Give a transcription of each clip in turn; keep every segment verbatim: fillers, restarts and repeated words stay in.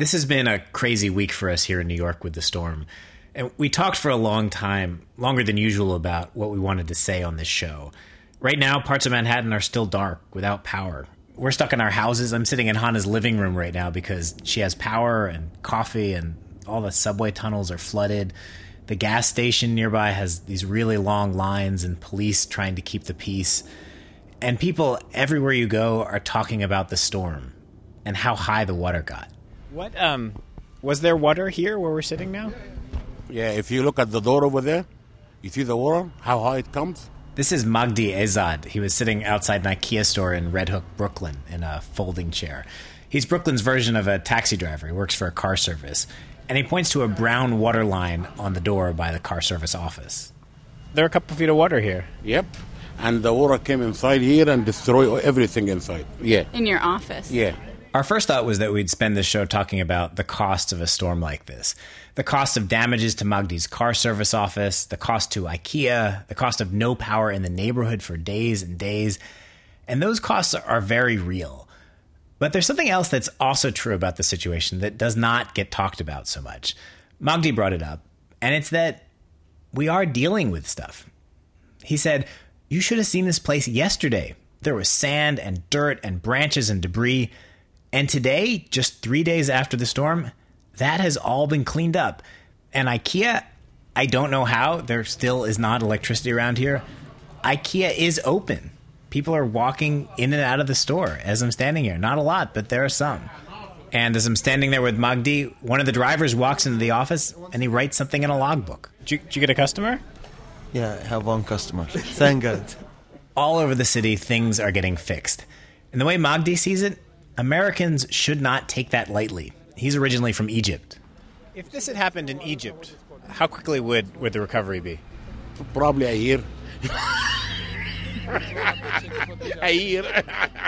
This has been a crazy week for us here in New York with the storm. And we talked for a long time, longer than usual, about what we wanted to say on this show. Right now, parts of Manhattan are still dark, without power. We're stuck in our houses. I'm sitting in Hannah's living room right now because she has power and coffee and all the subway tunnels are flooded. The gas station nearby has these really long lines and police trying to keep the peace. And people everywhere you go are talking about the storm and how high the water got. What, um, was there water here where we're sitting now? Yeah, if you look at the door over there, you see the water, how high it comes? This is Magdi Ezad. He was sitting outside an IKEA store in Red Hook, Brooklyn, in a folding chair. He's Brooklyn's version of a taxi driver. He works for a car service. And he points to a brown water line on the door by the car service office. There are a couple feet of water here. Yep. And the water came inside here and destroyed everything inside. Yeah. In your office? Yeah. Our first thought was that we'd spend this show talking about the cost of a storm like this. The cost of damages to Magdi's car service office, the cost to IKEA, the cost of no power in the neighborhood for days and days. And those costs are very real. But there's something else that's also true about the situation that does not get talked about so much. Magdi brought it up, and it's that we are dealing with stuff. He said, "You should have seen this place yesterday. There was sand and dirt and branches and debris. And today, just three days after the storm, that has all been cleaned up. And IKEA, I don't know how, there still is not electricity around here. IKEA is open. People are walking in and out of the store as I'm standing here. Not a lot, but there are some. And as I'm standing there with Magdi, one of the drivers walks into the office and he writes something in a logbook." Did you, did you get a customer? Yeah, I have one customer. Thank God. All over the city, things are getting fixed. And the way Magdi sees it, Americans should not take that lightly. He's originally from Egypt. If this had happened in Egypt, how quickly would, would the recovery be? Probably a year. a year.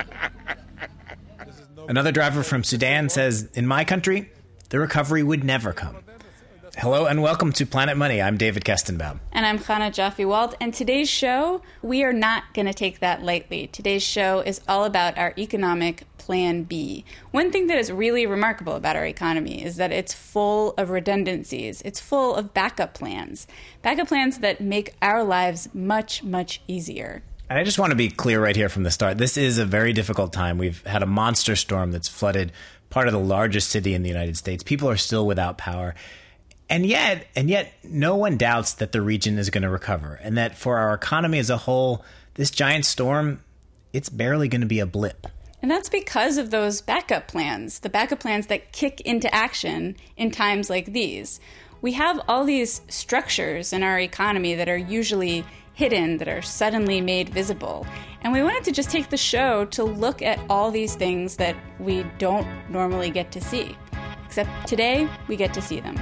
Another driver from Sudan says, "In my country, the recovery would never come." Hello and welcome to Planet Money. I'm David Kestenbaum. And I'm Chana Joffe-Walt. And today's show, we are not going to take that lightly. Today's show is all about our economic plan B. One thing that is really remarkable about our economy is that it's full of redundancies. It's full of backup plans. Backup plans that make our lives much, much easier. And I just want to be clear right here from the start. This is a very difficult time. We've had a monster storm that's flooded part of the largest city in the United States. People are still without power. And yet, and yet, no one doubts that the region is going to recover, and that for our economy as a whole, this giant storm, it's barely going to be a blip. And that's because of those backup plans, the backup plans that kick into action in times like these. We have all these structures in our economy that are usually hidden, that are suddenly made visible. And we wanted to just take the show to look at all these things that we don't normally get to see. Except today, we get to see them.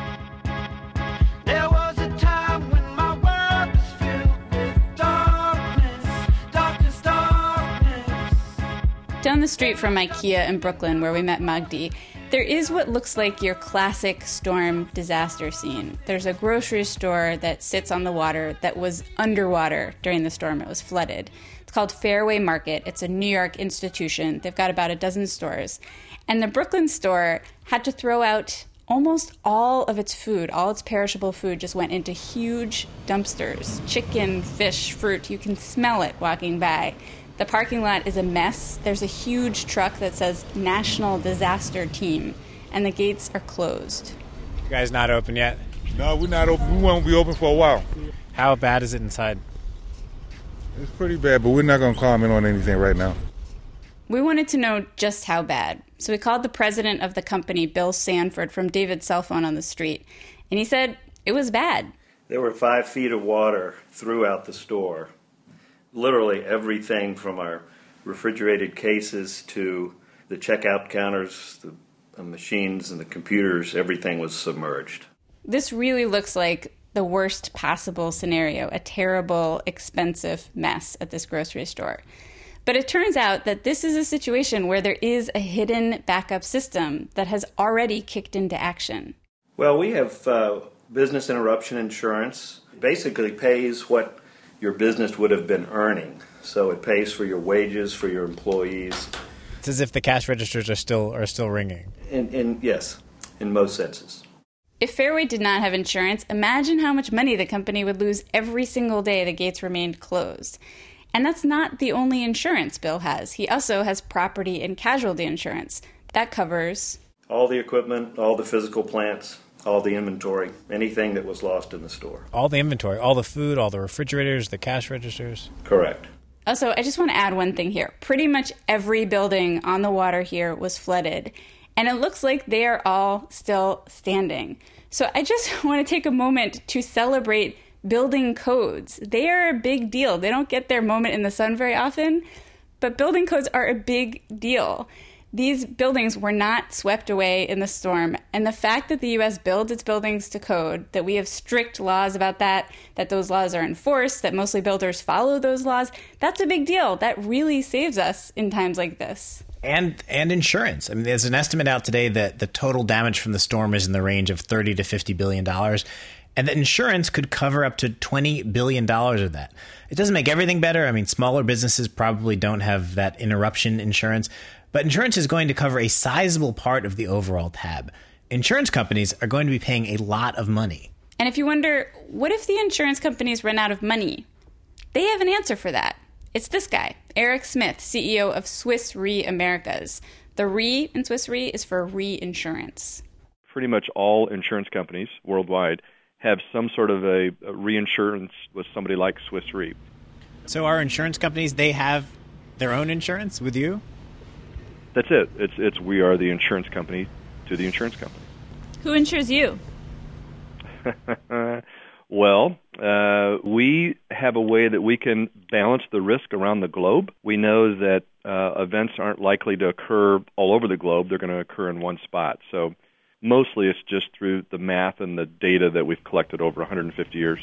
There was a time when my world was filled with darkness, darkness, darkness. Down the street from IKEA in Brooklyn, where we met Magdi, there is what looks like your classic storm disaster scene. There's a grocery store that sits on the water that was underwater during the storm. It was flooded. It's called Fairway Market. It's a New York institution. They've got about a dozen stores. And the Brooklyn store had to throw out almost all of its food, all its perishable food just went into huge dumpsters. Chicken, fish, fruit, you can smell it walking by. The parking lot is a mess. There's a huge truck that says National Disaster Team, and the gates are closed. You guys not open yet? No, we're not open. We won't be open for a while. How bad is it inside? It's pretty bad, but we're not going to comment on anything right now. We wanted to know just how bad. So we called the president of the company, Bill Sanford, from David's cell phone on the street. And he said it was bad. There were five feet of water throughout the store. Literally everything from our refrigerated cases to the checkout counters, the, the machines and the computers, everything was submerged. This really looks like the worst possible scenario, a terrible, expensive mess at this grocery store. But it turns out that this is a situation where there is a hidden backup system that has already kicked into action. Well, we have uh, business interruption insurance. It basically pays what your business would have been earning. So it pays for your wages, for your employees. It's as if the cash registers are still are still ringing. And, and yes. in most senses. If Fairway did not have insurance, imagine how much money the company would lose every single day the gates remained closed. And that's not the only insurance Bill has. He also has property and casualty insurance. That covers all the equipment, all the physical plants, all the inventory, anything that was lost in the store. All the inventory, all the food, all the refrigerators, the cash registers. Correct. Also, I just want to add one thing here. Pretty much every building on the water here was flooded, and it looks like they are all still standing. So I just want to take a moment to celebrate building codes. They are a big deal. They don't get their moment in the sun very often, but building codes are a big deal. These buildings were not swept away in the storm, and the fact that the U S builds its buildings to code, that we have strict laws about that, that those laws are enforced, that mostly builders follow those laws, that's a big deal. That really saves us in times like this. And and insurance. I mean, there's an estimate out today that the total damage from the storm is in the range of thirty to fifty billion dollars, and that insurance could cover up to twenty billion dollars of that. It doesn't make everything better. I mean, smaller businesses probably don't have that interruption insurance, but insurance is going to cover a sizable part of the overall tab. Insurance companies are going to be paying a lot of money. And if you wonder, what if the insurance companies run out of money? They have an answer for that. It's this guy, Eric Smith, C E O of Swiss Re Americas. The Re in Swiss Re is for reinsurance. Pretty much all insurance companies worldwide have some sort of a, a reinsurance with somebody like Swiss Re. So our insurance companies, they have their own insurance with you? That's it. It's it's we are the insurance company to the insurance company. Who insures you? Well, uh, we have a way that we can balance the risk around the globe. We know that uh, events aren't likely to occur all over the globe. They're going to occur in one spot. So mostly it's just through the math and the data that we've collected over one hundred fifty years.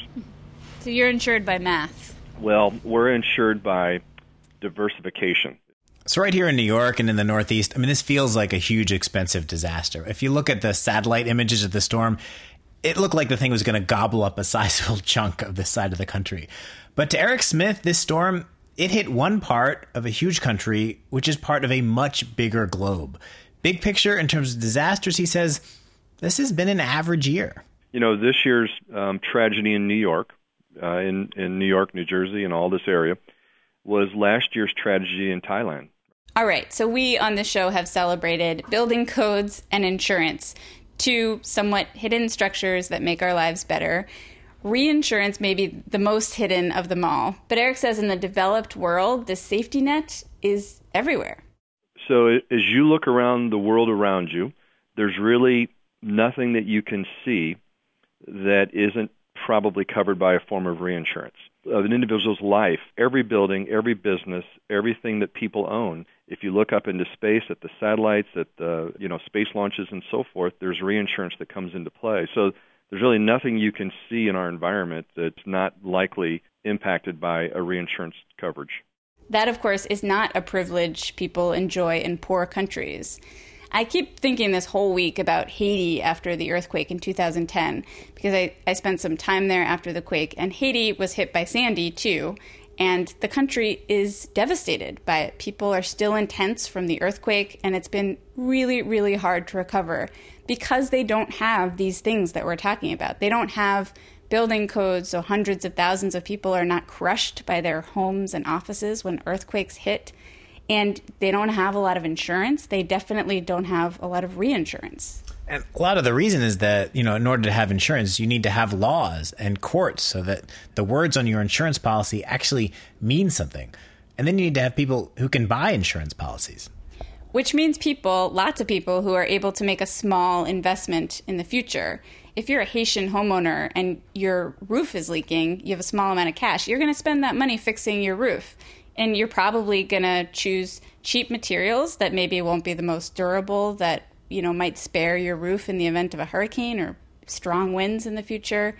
So you're insured by math. Well, we're insured by diversification. So right here in New York and in the Northeast, I mean, this feels like a huge, expensive disaster. If you look at the satellite images of the storm, it looked like the thing was going to gobble up a sizable chunk of this side of the country. But to Eric Smith, this storm, it hit one part of a huge country, which is part of a much bigger globe. Big picture, in terms of disasters, he says, this has been an average year. You know, this year's um, tragedy in New York, uh, in, in New York, New Jersey, and all this area, was last year's tragedy in Thailand. All right, so we on this show have celebrated building codes and insurance, two somewhat hidden structures that make our lives better. Reinsurance may be the most hidden of them all, but Eric says in the developed world, the safety net is everywhere. So as you look around the world around you, there's really nothing that you can see that isn't probably covered by a form of reinsurance. Of an individual's life, every building, every business, everything that people own, if you look up into space at the satellites, at the you know space launches and so forth, there's reinsurance that comes into play. So there's really nothing you can see in our environment that's not likely impacted by a reinsurance coverage. That, of course, is not a privilege people enjoy in poor countries. I keep thinking this whole week about Haiti after the earthquake in two thousand ten, because I, I spent some time there after the quake, and Haiti was hit by Sandy, too, and the country is devastated by it. People are still in tents from the earthquake, and it's been really, really hard to recover because they don't have these things that we're talking about. They don't have building codes, so hundreds of thousands of people are not crushed by their homes and offices when earthquakes hit. And they don't have a lot of insurance. They definitely don't have a lot of reinsurance. And a lot of the reason is that, you know, in order to have insurance, you need to have laws and courts so that the words on your insurance policy actually mean something. And then you need to have people who can buy insurance policies. Which means people, lots of people, who are able to make a small investment in the future. If you're a Haitian homeowner and your roof is leaking, you have a small amount of cash, you're going to spend that money fixing your roof. And you're probably going to choose cheap materials that maybe won't be the most durable, that, you know, might spare your roof in the event of a hurricane or strong winds in the future.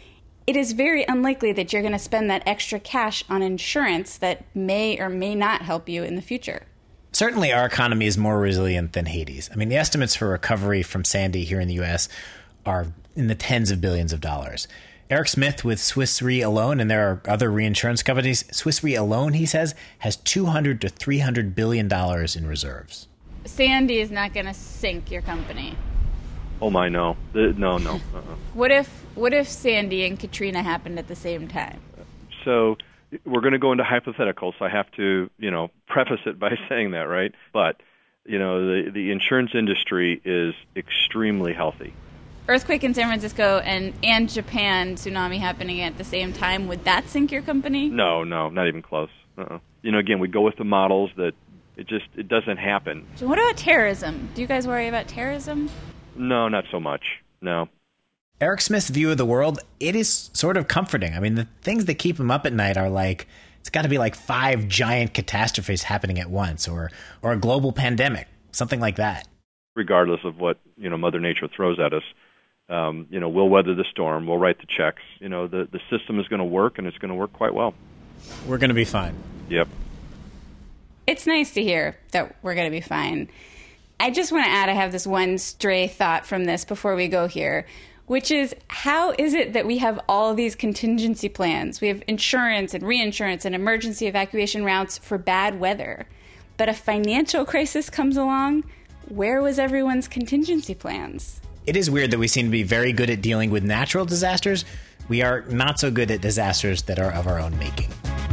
It is very unlikely that you're going to spend that extra cash on insurance that may or may not help you in the future. Certainly our economy is more resilient than Haiti's. I mean, the estimates for recovery from Sandy here in the U S are in the tens of billions of dollars. Eric Smith with Swiss Re alone, and there are other reinsurance companies, Swiss Re alone, he says, has two hundred to three hundred billion dollars in reserves. Sandy is not going to sink your company. Oh my, no, The- no, no. Uh-uh. What if what if Sandy and Katrina happened at the same time? So we're going to go into hypotheticals. So I have to, you know, preface it by saying that, right? But you know, the the insurance industry is extremely healthy. Earthquake in San Francisco and and Japan tsunami happening at the same time, would that sink your company? No, no, not even close. Uh-uh. You know, again, we go with the models that it just it doesn't happen. So what about terrorism? Do you guys worry about terrorism? No, not so much. No. Eric Smith's view of the world, it is sort of comforting. I mean, the things that keep him up at night are like, it's got to be like five giant catastrophes happening at once, or or a global pandemic, something like that. Regardless of what, you know, Mother Nature throws at us, um, you know, we'll weather the storm, we'll write the checks. You know, the, the system is going to work, and it's going to work quite well. We're going to be fine. Yep. It's nice to hear that we're going to be fine. I just want to add, I have this one stray thought from this before we go here, which is, how is it that we have all these contingency plans? We have insurance and reinsurance and emergency evacuation routes for bad weather. But a financial crisis comes along, where was everyone's contingency plans? It is weird that we seem to be very good at dealing with natural disasters. We are not so good at disasters that are of our own making.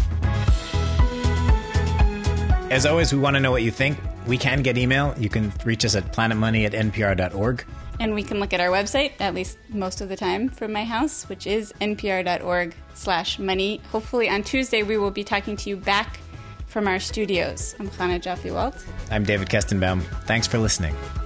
As always, we want to know what you think. We can get email. You can reach us at planet money at n p r dot org. And we can look at our website, at least most of the time, from my house, which is n p r dot org slash money. Hopefully on Tuesday we will be talking to you back from our studios. I'm Chana Joffe-Walt. I'm David Kestenbaum. Thanks for listening.